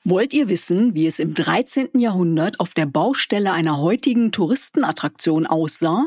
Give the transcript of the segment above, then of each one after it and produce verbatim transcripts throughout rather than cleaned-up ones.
Wollt ihr wissen, wie es im dreizehnten Jahrhundert auf der Baustelle einer heutigen Touristenattraktion aussah?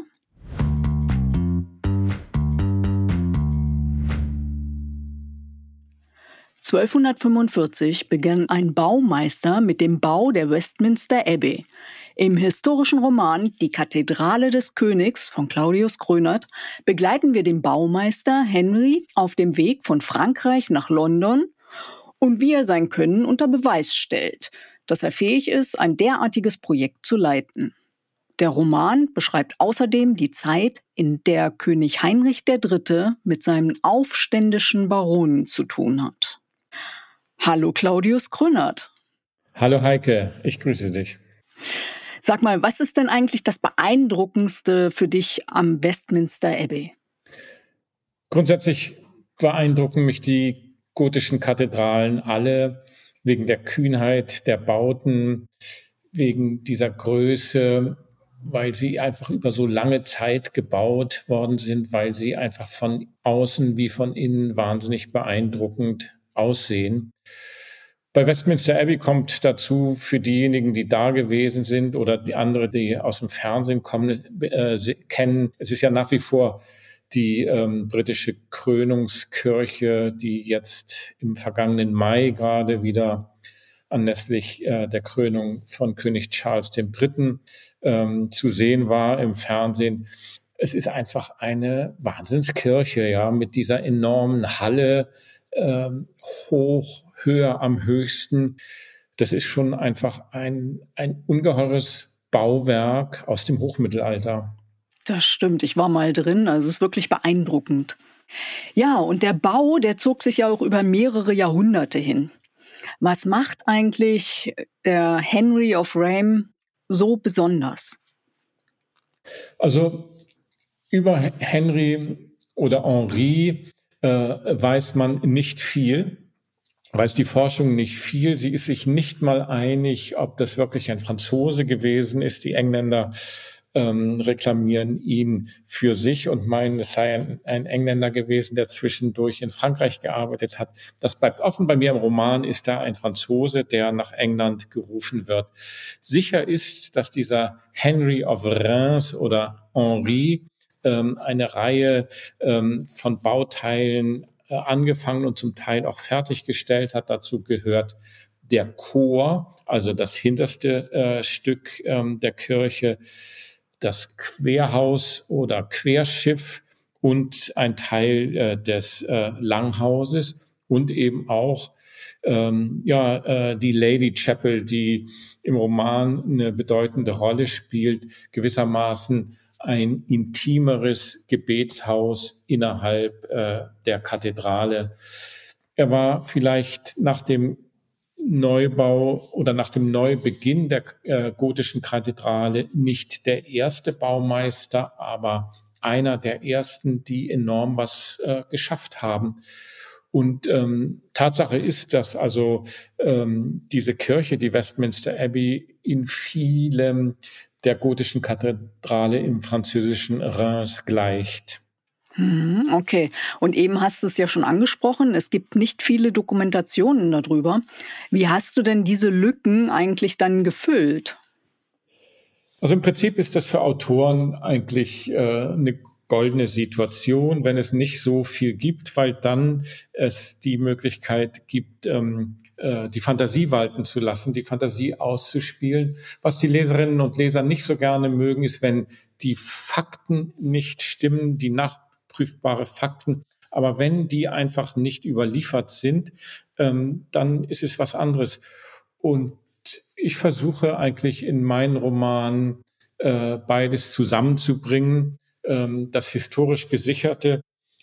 zwölfhundertfünfundvierzig begann ein Baumeister mit dem Bau der Westminster Abbey. Im historischen Roman Die Kathedrale des Königs von Claudius Grönert begleiten wir den Baumeister Henry auf dem Weg von Frankreich nach London und wie er sein Können unter Beweis stellt, dass er fähig ist, ein derartiges Projekt zu leiten. Der Roman beschreibt außerdem die Zeit, in der König Heinrich der Dritte mit seinen aufständischen Baronen zu tun hat. Hallo Claudius Grönert. Hallo Heike, ich grüße dich. Sag mal, was ist denn eigentlich das Beeindruckendste für dich am Westminster Abbey? Grundsätzlich beeindrucken mich die gotischen Kathedralen alle wegen der Kühnheit der Bauten, wegen dieser Größe, weil sie einfach über so lange Zeit gebaut worden sind, weil sie einfach von außen wie von innen wahnsinnig beeindruckend aussehen. Bei Westminster Abbey kommt dazu für diejenigen, die da gewesen sind oder die andere, die aus dem Fernsehen kommen, äh, kennen, es ist ja nach wie vor die ähm, britische Krönungskirche, die jetzt im vergangenen Mai gerade wieder anlässlich äh, der Krönung von König Charles der Dritte ähm, zu sehen war im Fernsehen. Es ist einfach eine Wahnsinnskirche, ja, mit dieser enormen Halle, ähm, hoch, höher am höchsten. Das ist schon einfach ein, ein ungeheures Bauwerk aus dem Hochmittelalter. Das stimmt, ich war mal drin, also es ist wirklich beeindruckend. Ja, und der Bau, der zog sich ja auch über mehrere Jahrhunderte hin. Was macht eigentlich der Henry of Rame so besonders? Also über Henry oder Henri äh, weiß man nicht viel, weiß die Forschung nicht viel. Sie ist sich nicht mal einig, ob das wirklich ein Franzose gewesen ist. Die Engländer ähm, reklamieren ihn für sich und meinen, es sei ein, ein Engländer gewesen, der zwischendurch in Frankreich gearbeitet hat. Das bleibt offen. Bei mir im Roman ist da ein Franzose, der nach England gerufen wird. Sicher ist, dass dieser Henry of Reims oder Henri ähm, eine Reihe ähm, von Bauteilen äh, angefangen und zum Teil auch fertiggestellt hat. Dazu gehört der Chor, also das hinterste äh, Stück ähm, der Kirche, das Querhaus oder Querschiff und ein Teil äh, des äh, Langhauses und eben auch ähm, ja äh, die Lady Chapel, die im Roman eine bedeutende Rolle spielt, gewissermaßen ein intimeres Gebetshaus innerhalb äh, der Kathedrale. Er war vielleicht nach dem Neubau oder nach dem Neubeginn der äh, gotischen Kathedrale nicht der erste Baumeister, aber einer der ersten, die enorm was äh, geschafft haben. Und ähm, Tatsache ist, dass also ähm, diese Kirche, die Westminster Abbey, in vielem der gotischen Kathedrale im französischen Reims gleicht. Okay, und eben hast du es ja schon angesprochen, es gibt nicht viele Dokumentationen darüber. Wie hast du denn diese Lücken eigentlich dann gefüllt? Also im Prinzip ist das für Autoren eigentlich äh, eine goldene Situation, wenn es nicht so viel gibt, weil dann es die Möglichkeit gibt, ähm, äh, die Fantasie walten zu lassen, die Fantasie auszuspielen. Was die Leserinnen und Leser nicht so gerne mögen, ist, wenn die Fakten nicht stimmen, die nachprüfbare Fakten. Aber wenn die einfach nicht überliefert sind, ähm, dann ist es was anderes. Und ich versuche eigentlich in meinen Romanen äh, beides zusammenzubringen, ähm, das historisch Gesicherte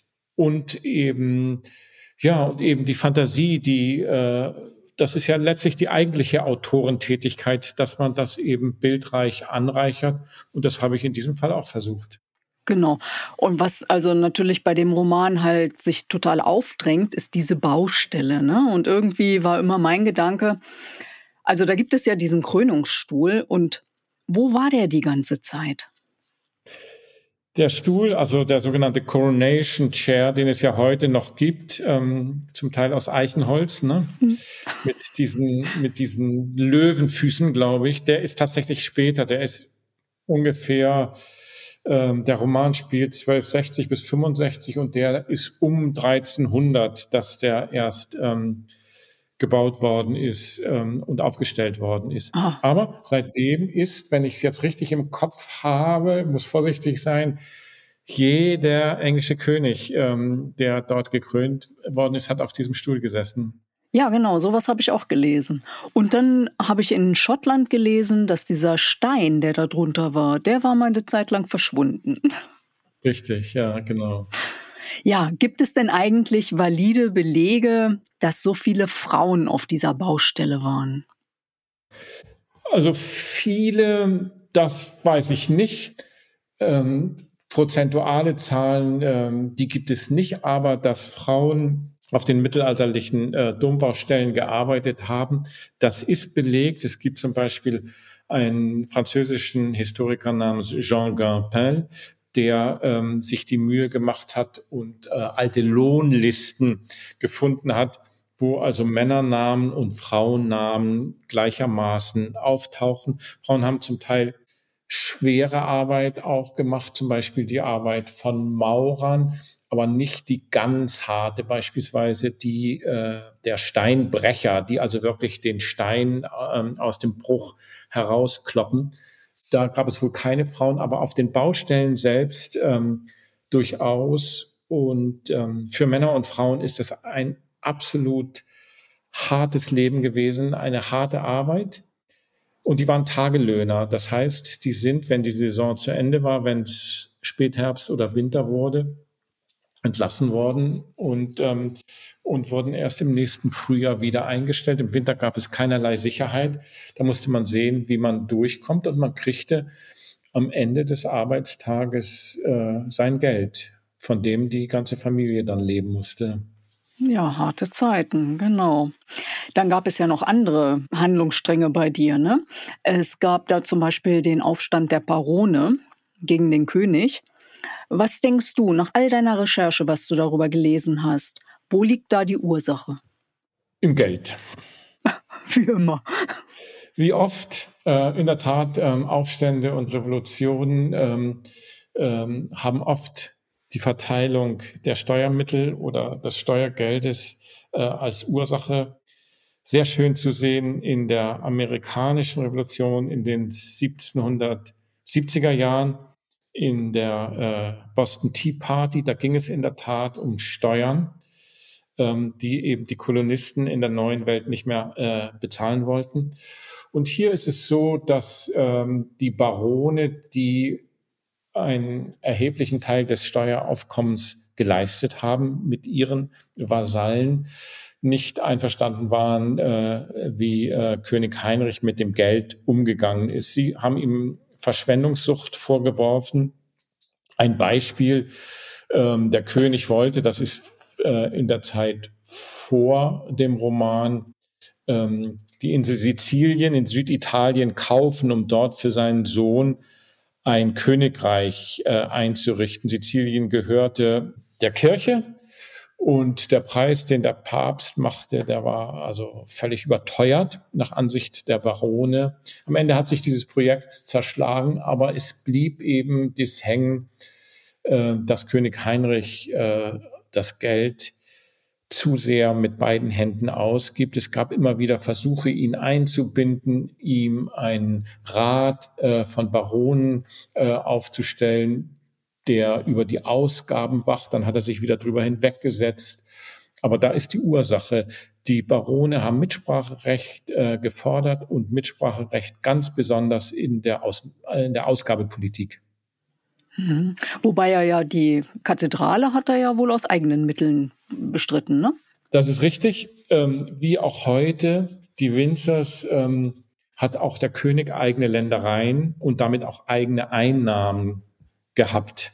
und eben ja und eben die Fantasie, die äh, das ist ja letztlich die eigentliche Autorentätigkeit, dass man das eben bildreich anreichert, und das habe ich in diesem Fall auch versucht. Genau. Und was also natürlich bei dem Roman halt sich total aufdrängt, ist diese Baustelle, ne? Und irgendwie war immer mein Gedanke, also da gibt es ja diesen Krönungsstuhl und wo war der die ganze Zeit? Der Stuhl, also der sogenannte Coronation Chair, den es ja heute noch gibt, ähm, zum Teil aus Eichenholz, ne? Hm. mit diesen, mit diesen Löwenfüßen, glaube ich, der ist tatsächlich später, der ist ungefähr, ähm, der Roman spielt zwölfhundertsechzig bis fünfundsechzig und der ist um dreizehnhundert, dass der erst ähm, gebaut worden ist ähm, und aufgestellt worden ist. Ah. Aber seitdem ist, wenn ich es jetzt richtig im Kopf habe, muss vorsichtig sein, jeder englische König, ähm, der dort gekrönt worden ist, hat auf diesem Stuhl gesessen. Ja, genau, sowas habe ich auch gelesen. Und dann habe ich in Schottland gelesen, dass dieser Stein, der da drunter war, der war mal eine Zeit lang verschwunden. Richtig, ja, genau. Ja, gibt es denn eigentlich valide Belege, dass so viele Frauen auf dieser Baustelle waren? Also viele, das weiß ich nicht. Ähm, prozentuale Zahlen, ähm, die gibt es nicht, aber dass Frauen auf den mittelalterlichen äh, Dombaustellen gearbeitet haben, das ist belegt. Es gibt zum Beispiel einen französischen Historiker namens Jean Guimpel, der ähm, sich die Mühe gemacht hat und äh, alte Lohnlisten gefunden hat, wo also Männernamen und Frauennamen gleichermaßen auftauchen. Frauen haben zum Teil schwere Arbeit auch gemacht, zum Beispiel die Arbeit von Maurern, aber nicht die ganz harte, beispielsweise die äh, der Steinbrecher, die also wirklich den Stein ähm, aus dem Bruch herauskloppen. Da gab es wohl keine Frauen, aber auf den Baustellen selbst ähm, durchaus. Und ähm, für Männer und Frauen ist das ein absolut hartes Leben gewesen, eine harte Arbeit. Und die waren Tagelöhner. Das heißt, die sind, wenn die Saison zu Ende war, wenn es Spätherbst oder Winter wurde, entlassen worden und, ähm, und wurden erst im nächsten Frühjahr wieder eingestellt. Im Winter gab es keinerlei Sicherheit. Da musste man sehen, wie man durchkommt und man kriegte am Ende des Arbeitstages äh, sein Geld, von dem die ganze Familie dann leben musste. Ja, harte Zeiten, genau. Dann gab es ja noch andere Handlungsstränge bei dir, ne? Es gab da zum Beispiel den Aufstand der Barone gegen den König. Was denkst du, nach all deiner Recherche, was du darüber gelesen hast, wo liegt da die Ursache? Im Geld. Wie immer. Wie oft, äh, in der Tat, ähm, Aufstände und Revolutionen ähm, ähm, haben oft die Verteilung der Steuermittel oder des Steuergeldes äh, als Ursache. Sehr schön zu sehen in der amerikanischen Revolution in den siebzehnhundertsiebziger Jahren, in der äh, Boston Tea Party. Da ging es in der Tat um Steuern, ähm, die eben die Kolonisten in der neuen Welt nicht mehr äh, bezahlen wollten. Und hier ist es so, dass ähm, die Barone, die einen erheblichen Teil des Steueraufkommens geleistet haben, mit ihren Vasallen nicht einverstanden waren, äh, wie äh, König Heinrich mit dem Geld umgegangen ist. Sie haben ihm Verschwendungssucht vorgeworfen. Ein Beispiel, ähm, der König wollte, das ist äh, in der Zeit vor dem Roman, ähm, die Insel Sizilien in Süditalien kaufen, um dort für seinen Sohn ein Königreich äh, einzurichten. Sizilien gehörte der Kirche und der Preis, den der Papst machte, der war also völlig überteuert nach Ansicht der Barone. Am Ende hat sich dieses Projekt zerschlagen, aber es blieb eben das Hängen, äh, dass König Heinrich äh, das Geld zu sehr mit beiden Händen ausgibt. Es gab immer wieder Versuche, ihn einzubinden, ihm einen Rat äh, von Baronen äh, aufzustellen, der über die Ausgaben wacht. Dann hat er sich wieder drüber hinweggesetzt. Aber da ist die Ursache. Die Barone haben Mitspracherecht äh, gefordert und Mitspracherecht ganz besonders in der, Aus, äh, in der Ausgabepolitik. Mhm. Wobei er ja die Kathedrale hat er ja wohl aus eigenen Mitteln bestritten, ne? Das ist richtig. Ähm, wie auch heute, die Windsors ähm, hat auch der König eigene Ländereien und damit auch eigene Einnahmen gehabt.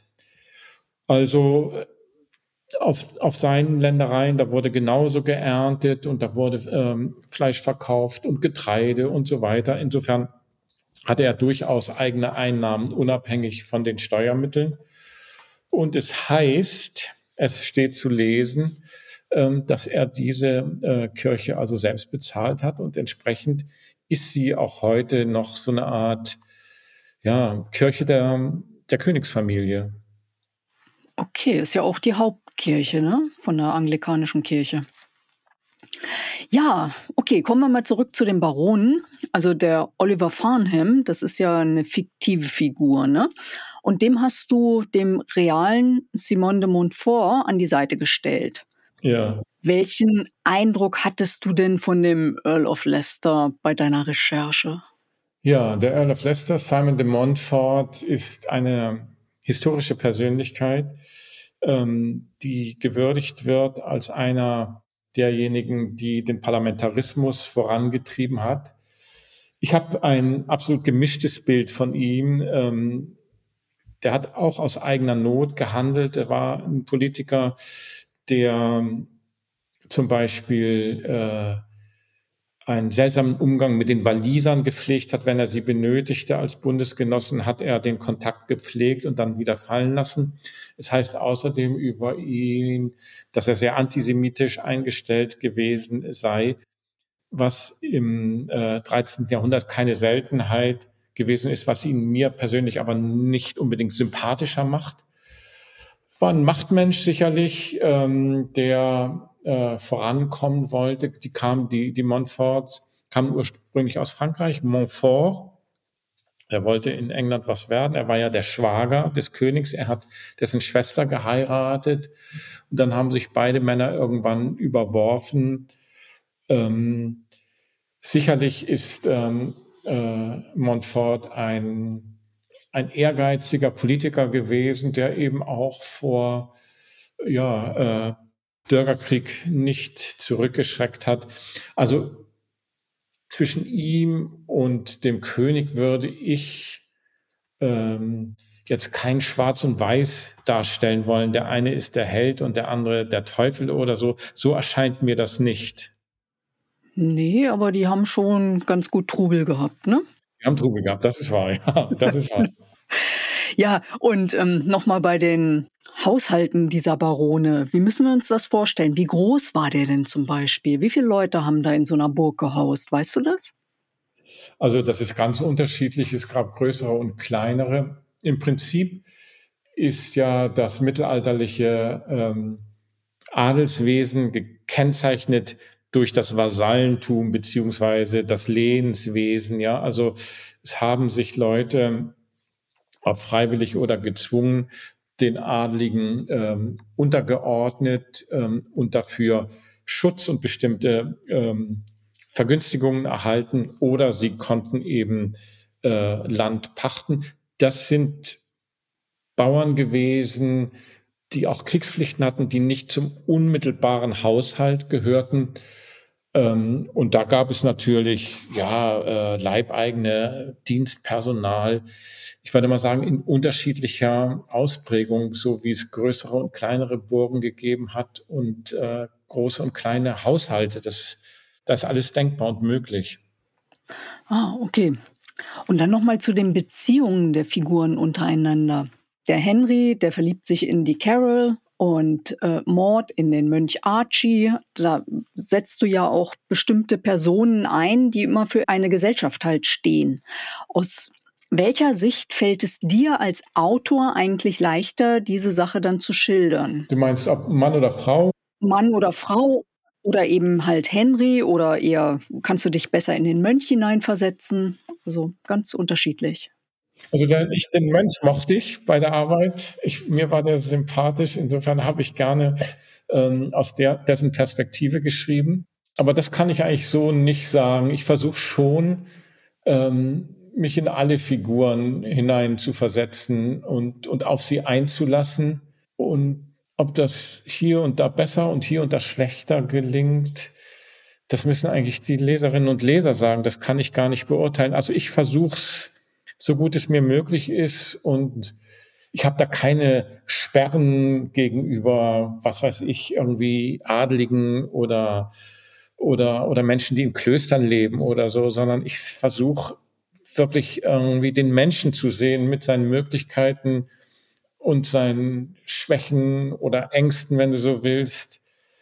Also auf, auf seinen Ländereien, da wurde genauso geerntet und da wurde ähm, Fleisch verkauft und Getreide und so weiter. Insofern hatte er durchaus eigene Einnahmen, unabhängig von den Steuermitteln. Und es heißt, es steht zu lesen, ähm, dass er diese äh, Kirche also selbst bezahlt hat und entsprechend ist sie auch heute noch so eine Art, ja, Kirche der, der Königsfamilie. Okay, ist ja auch die Hauptkirche, ne, von der anglikanischen Kirche. Ja, okay, kommen wir mal zurück zu den Baronen. Also der Oliver Farnham, das ist ja eine fiktive Figur, ne? Und dem hast du dem realen Simon de Montfort an die Seite gestellt. Ja. Welchen Eindruck hattest du denn von dem Earl of Leicester bei deiner Recherche? Ja, der Earl of Leicester, Simon de Montfort, ist eine historische Persönlichkeit, ähm, die gewürdigt wird als einer derjenigen, die den Parlamentarismus vorangetrieben hat. Ich habe ein absolut gemischtes Bild von ihm. Ähm, der hat auch aus eigener Not gehandelt. Er war ein Politiker, der zum Beispiel äh, einen seltsamen Umgang mit den Walisern gepflegt hat. Wenn er sie benötigte als Bundesgenossen, hat er den Kontakt gepflegt und dann wieder fallen lassen. Es heißt außerdem über ihn, dass er sehr antisemitisch eingestellt gewesen sei, was im äh, dreizehnten Jahrhundert keine Seltenheit gewesen ist, was ihn mir persönlich aber nicht unbedingt sympathischer macht. War ein Machtmensch sicherlich, ähm, der äh, vorankommen wollte. Die kamen, die, die Montforts kamen ursprünglich aus Frankreich, Montfort. Er wollte in England was werden. Er war ja der Schwager des Königs. Er hat dessen Schwester geheiratet. Und dann haben sich beide Männer irgendwann überworfen. Ähm, sicherlich ist ähm, äh, Montfort ein ein ehrgeiziger Politiker gewesen, der eben auch vor ja, äh, Bürgerkrieg nicht zurückgeschreckt hat. Also zwischen ihm und dem König würde ich ähm, jetzt kein Schwarz und Weiß darstellen wollen. Der eine ist der Held und der andere der Teufel oder so. So erscheint mir das nicht. Nee, aber die haben schon ganz gut Trubel gehabt, ne? Wir haben Trubel gehabt, das ist wahr, ja, das ist wahr. Ja, und ähm, nochmal bei den Haushalten dieser Barone. Wie müssen wir uns das vorstellen? Wie groß war der denn zum Beispiel? Wie viele Leute haben da in so einer Burg gehaust? Weißt du das? Also das ist ganz unterschiedlich. Es gab größere und kleinere. Im Prinzip ist ja das mittelalterliche ähm, Adelswesen gekennzeichnet durch das Vasallentum beziehungsweise das Lehenswesen. Ja, also es haben sich Leute, ob freiwillig oder gezwungen, den Adligen ähm, untergeordnet ähm, und dafür Schutz und bestimmte ähm, Vergünstigungen erhalten oder sie konnten eben äh, Land pachten. Das sind Bauern gewesen, die auch Kriegspflichten hatten, die nicht zum unmittelbaren Haushalt gehörten. Ähm, und da gab es natürlich ja äh, leibeigene Dienstpersonal. Ich würde mal sagen, in unterschiedlicher Ausprägung, so wie es größere und kleinere Burgen gegeben hat und äh, große und kleine Haushalte. Das, das ist alles denkbar und möglich. Ah, okay. Und dann nochmal zu den Beziehungen der Figuren untereinander. Der Henry, der verliebt sich in die Carol und äh, Maud in den Mönch Archie. Da setzt du ja auch bestimmte Personen ein, die immer für eine Gesellschaft halt stehen. Aus welcher Sicht fällt es dir als Autor eigentlich leichter, diese Sache dann zu schildern? Du meinst, ob Mann oder Frau? Mann oder Frau oder eben halt Henry oder eher kannst du dich besser in den Mönch hineinversetzen? Also ganz unterschiedlich. Also der, ich, den Mönch mochte ich bei der Arbeit. Ich, mir war der sympathisch. Insofern habe ich gerne ähm, aus der, dessen Perspektive geschrieben. Aber das kann ich eigentlich so nicht sagen. Ich versuche schon, ähm, mich in alle Figuren hinein zu versetzen und, und auf sie einzulassen. Und ob das hier und da besser und hier und da schlechter gelingt, das müssen eigentlich die Leserinnen und Leser sagen. Das kann ich gar nicht beurteilen. Also ich versuche es, so gut es mir möglich ist. Und ich habe da keine Sperren gegenüber, was weiß ich, irgendwie Adligen oder, oder, oder Menschen, die in Klöstern leben oder so, sondern ich versuche wirklich irgendwie den Menschen zu sehen mit seinen Möglichkeiten und seinen Schwächen oder Ängsten, wenn du so willst.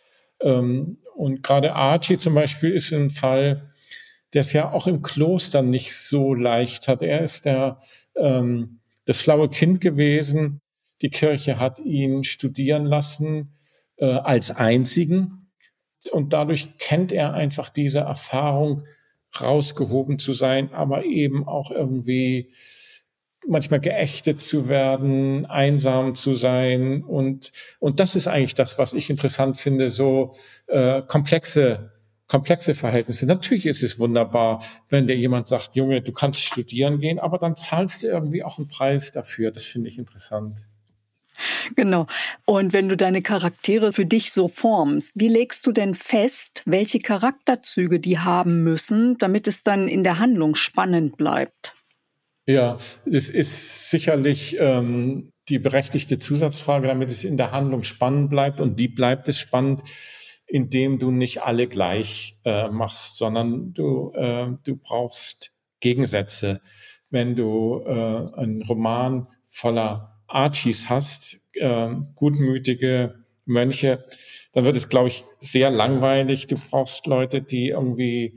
Ähm, und gerade Archie zum Beispiel ist ein Fall, der es ja auch im Kloster nicht so leicht hat. Er ist der, ähm, das schlaue Kind gewesen. Die Kirche hat ihn studieren lassen äh, als einzigen. Und dadurch kennt er einfach diese Erfahrung, rausgehoben zu sein, aber eben auch irgendwie manchmal geächtet zu werden, einsam zu sein. Und, und das ist eigentlich das, was ich interessant finde, so äh, komplexe komplexe Verhältnisse. Natürlich ist es wunderbar, wenn dir jemand sagt, Junge, du kannst studieren gehen, aber dann zahlst du irgendwie auch einen Preis dafür. Das finde ich interessant. Genau. Und wenn du deine Charaktere für dich so formst, wie legst du denn fest, welche Charakterzüge die haben müssen, damit es dann in der Handlung spannend bleibt? Ja, es ist sicherlich ähm, die berechtigte Zusatzfrage, damit es in der Handlung spannend bleibt. Und wie bleibt es spannend? Indem du nicht alle gleich äh, machst, sondern du, äh, du brauchst Gegensätze. Wenn du äh, einen Roman voller Archies hast, äh, gutmütige Mönche, dann wird es, glaube ich, sehr langweilig. Du brauchst Leute, die irgendwie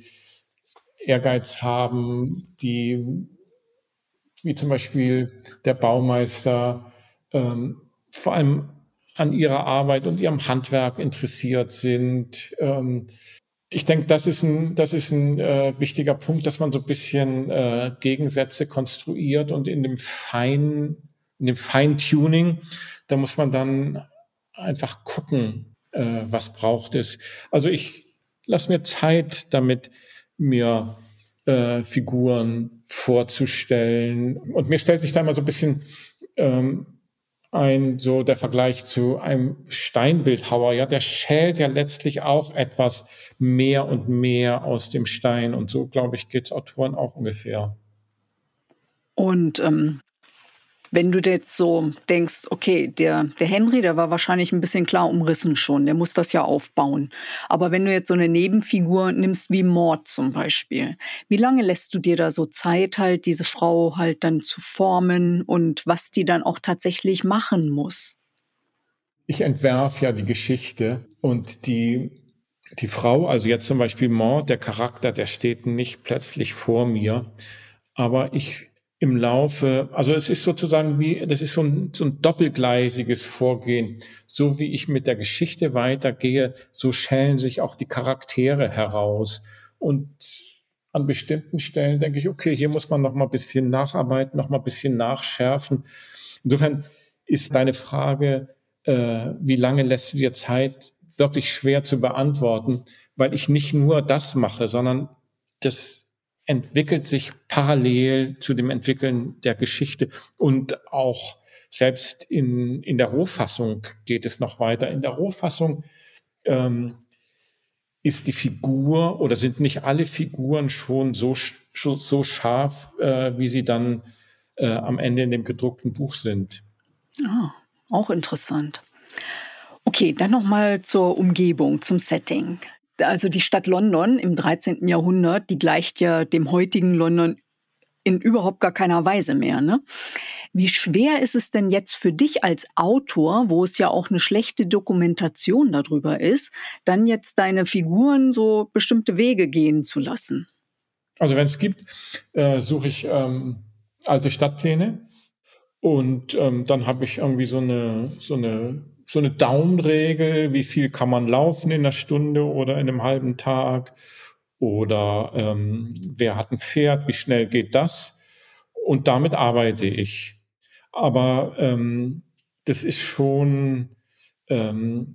Ehrgeiz haben, die, wie zum Beispiel der Baumeister, ähm, vor allem an ihrer Arbeit und ihrem Handwerk interessiert sind. Ähm, ich denke, das ist ein, das ist ein äh, wichtiger Punkt, dass man so ein bisschen äh, Gegensätze konstruiert und in dem Fein, in dem Feintuning, da muss man dann einfach gucken, äh, was braucht es. Also ich lasse mir Zeit damit, mir äh, Figuren vorzustellen. Und mir stellt sich da immer so ein bisschen ähm, ein, so der Vergleich zu einem Steinbildhauer, ja, der schält ja letztlich auch etwas mehr und mehr aus dem Stein. Und so, glaube ich, geht's Autoren auch ungefähr. Und ähm, wenn du jetzt so denkst, okay, der, der Henry, der war wahrscheinlich ein bisschen klar umrissen schon, der muss das ja aufbauen. Aber wenn du jetzt so eine Nebenfigur nimmst wie Maud zum Beispiel, wie lange lässt du dir da so Zeit, halt diese Frau halt dann zu formen und was die dann auch tatsächlich machen muss? Ich entwerfe ja die Geschichte und die, die Frau, also jetzt zum Beispiel Maud, der Charakter, der steht nicht plötzlich vor mir, aber ich im Laufe, also es ist sozusagen wie, das ist so ein, so ein doppelgleisiges Vorgehen. So wie ich mit der Geschichte weitergehe, so schälen sich auch die Charaktere heraus. Und an bestimmten Stellen denke ich, okay, hier muss man noch mal ein bisschen nacharbeiten, noch mal ein bisschen nachschärfen. Insofern ist deine Frage, äh, wie lange lässt du dir Zeit, wirklich schwer zu beantworten, weil ich nicht nur das mache, sondern das entwickelt sich parallel zu dem Entwickeln der Geschichte und auch selbst in, in der Rohfassung geht es noch weiter. In der Rohfassung ähm, ist die Figur oder sind nicht alle Figuren schon so, so scharf, äh, wie sie dann äh, am Ende in dem gedruckten Buch sind. Ah, auch interessant. Okay, dann noch mal zur Umgebung, zum Setting. Also die Stadt London im dreizehnten. Jahrhundert, die gleicht ja dem heutigen London in überhaupt gar keiner Weise mehr, ne? Wie schwer ist es denn jetzt für dich als Autor, wo es ja auch eine schlechte Dokumentation darüber ist, dann jetzt deine Figuren so bestimmte Wege gehen zu lassen? Also wenn es gibt, äh, suche ich ähm, alte Stadtpläne und ähm, dann habe ich irgendwie so eine so eine so eine Daumenregel, wie viel kann man laufen in einer Stunde oder in einem halben Tag oder ähm, wer hat ein Pferd, wie schnell geht das? Und damit arbeite ich. Aber ähm, das ist schon ähm,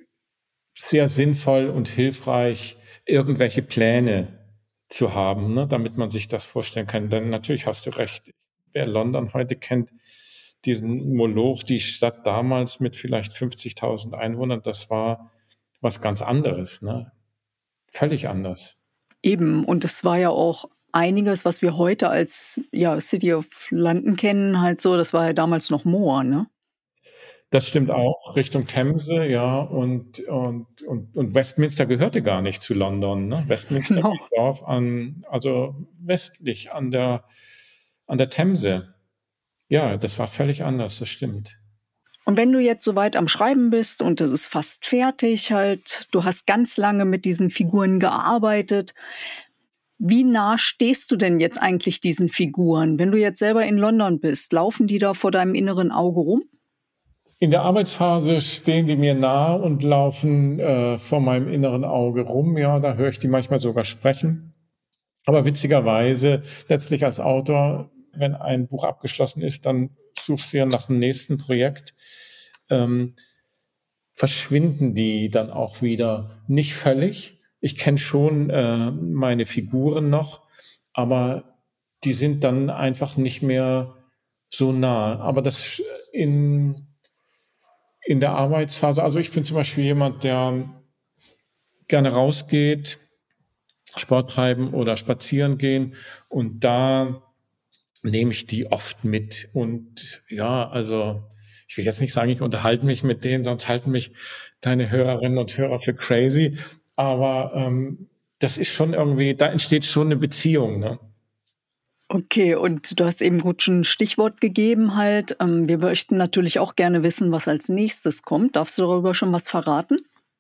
sehr sinnvoll und hilfreich, irgendwelche Pläne zu haben, ne, damit man sich das vorstellen kann. Denn natürlich hast du recht. Wer London heute kennt, diesen Moloch, die Stadt damals mit vielleicht fünfzigtausend Einwohnern, das war was ganz anderes, ne? Völlig anders. Eben, und es war ja auch einiges, was wir heute als, ja, City of London kennen, halt so, das war ja damals noch Moor, ne? Das stimmt auch, Richtung Themse, ja, und, und, und, und Westminster gehörte gar nicht zu London, ne? Westminster war Genau. ein Dorf an, also westlich an der, an der Themse. Ja, das war völlig anders, das stimmt. Und wenn du jetzt soweit am Schreiben bist und es ist fast fertig halt, du hast ganz lange mit diesen Figuren gearbeitet, wie nah stehst du denn jetzt eigentlich diesen Figuren? Wenn du jetzt selber in London bist, laufen die da vor deinem inneren Auge rum? In der Arbeitsphase stehen die mir nahe und laufen äh, vor meinem inneren Auge rum. Ja, da höre ich die manchmal sogar sprechen. Aber witzigerweise, letztlich als Autor, wenn ein Buch abgeschlossen ist, dann suchst du ja nach dem nächsten Projekt. Ähm, verschwinden die dann auch wieder nicht völlig. Ich kenne schon äh, meine Figuren noch, aber die sind dann einfach nicht mehr so nah. Aber das in, in der Arbeitsphase, also ich bin zum Beispiel jemand, der gerne rausgeht, Sport treiben oder spazieren gehen, und da nehme ich die oft mit. Und ja, also ich will jetzt nicht sagen, ich unterhalte mich mit denen, sonst halten mich deine Hörerinnen und Hörer für crazy. Aber ähm, das ist schon irgendwie, da entsteht schon eine Beziehung, ne? Okay, und du hast eben gut schon ein Stichwort gegeben halt. Ähm, wir möchten natürlich auch gerne wissen, was als nächstes kommt. Darfst du darüber schon was verraten?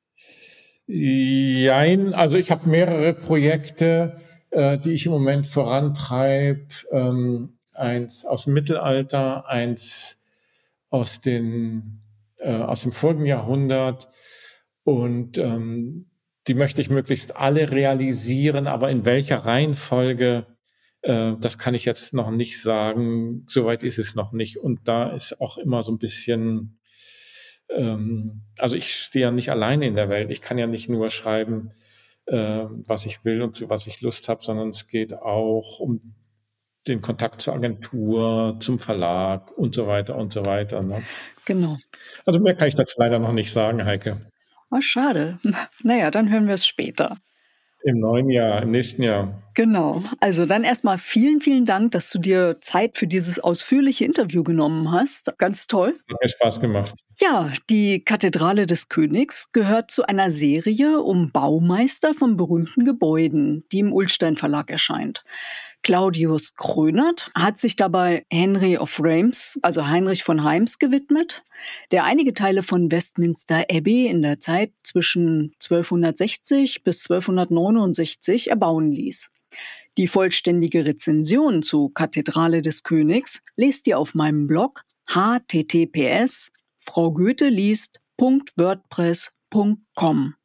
Jein, also ich habe mehrere Projekte, äh, die ich im Moment vorantreibe. Ähm, eins aus dem Mittelalter, eins aus den äh, aus dem vorigen Jahrhundert, und ähm, die möchte ich möglichst alle realisieren, aber in welcher Reihenfolge, äh, das kann ich jetzt noch nicht sagen. Soweit ist es noch nicht, und da ist auch immer so ein bisschen, ähm, also ich stehe ja nicht alleine in der Welt. Ich kann ja nicht nur schreiben, äh, was ich will und zu was ich Lust habe, sondern es geht auch um den Kontakt zur Agentur, zum Verlag und so weiter und so weiter, ne? Genau. Also mehr kann ich dazu leider noch nicht sagen, Heike. Ah, schade. Naja, dann hören wir es später. Im neuen Jahr, im nächsten Jahr. Genau. Also dann erstmal vielen, vielen Dank, dass du dir Zeit für dieses ausführliche Interview genommen hast. Ganz toll. Hat mir Spaß gemacht. Ja, die Kathedrale des Königs gehört zu einer Serie um Baumeister von berühmten Gebäuden, die im Ullstein Verlag erscheint. Claudius Krönert hat sich dabei Henry of Reims, also Heinrich von Reims, gewidmet, der einige Teile von Westminster Abbey in der Zeit zwischen zwölfhundertsechzig bis zwölfhundertneunundsechzig erbauen ließ. Die vollständige Rezension zu Kathedrale des Königs lest ihr auf meinem Blog h t t p s frau goethe liest punkt wordpress punkt com.